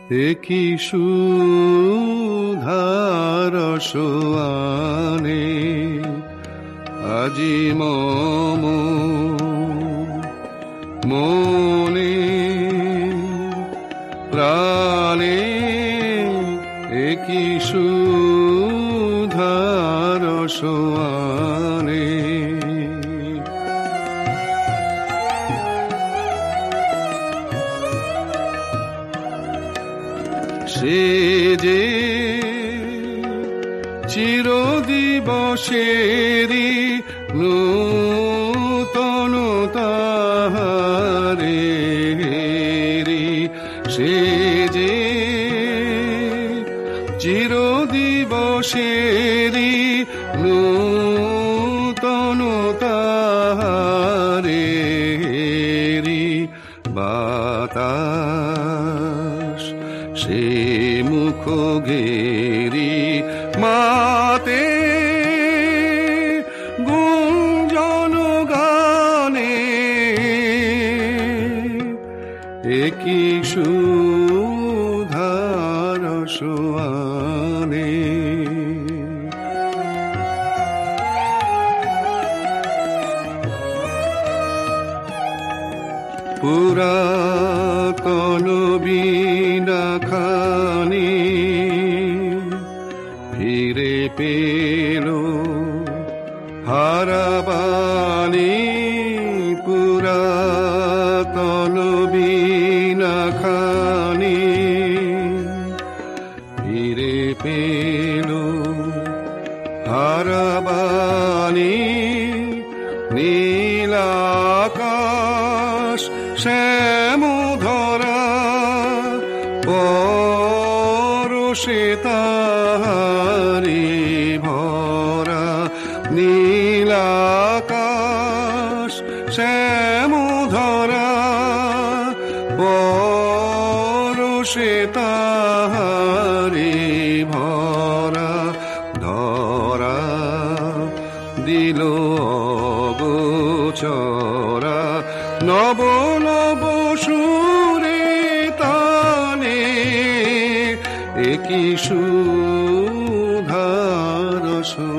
একই সুধার সোয়ানে আজি মম মনে প্রাণে একই সুধার সোয়ানে সে যে চিরদিবসেরি নূতনতাহারে সে যে চিরদিবসেরি নূতনতাহারে বাতাস সে মুখ ঘেরি মাতে গুঞ্জন গানে একই সুধার সোয়ানে পুরাতন বীণা খানি ফিরে পেল হারাবানি পুরাতন বীণা খানি ফিরে পেল হারাবানি নীলাকাশ শ্যামধরা পরশে তাহারি ভরা নীলাকাশ শ্যামধরা পরশে তাহারি ভরা ধরা দিল অগোচরা নব নব সুরে তানে একই সুধার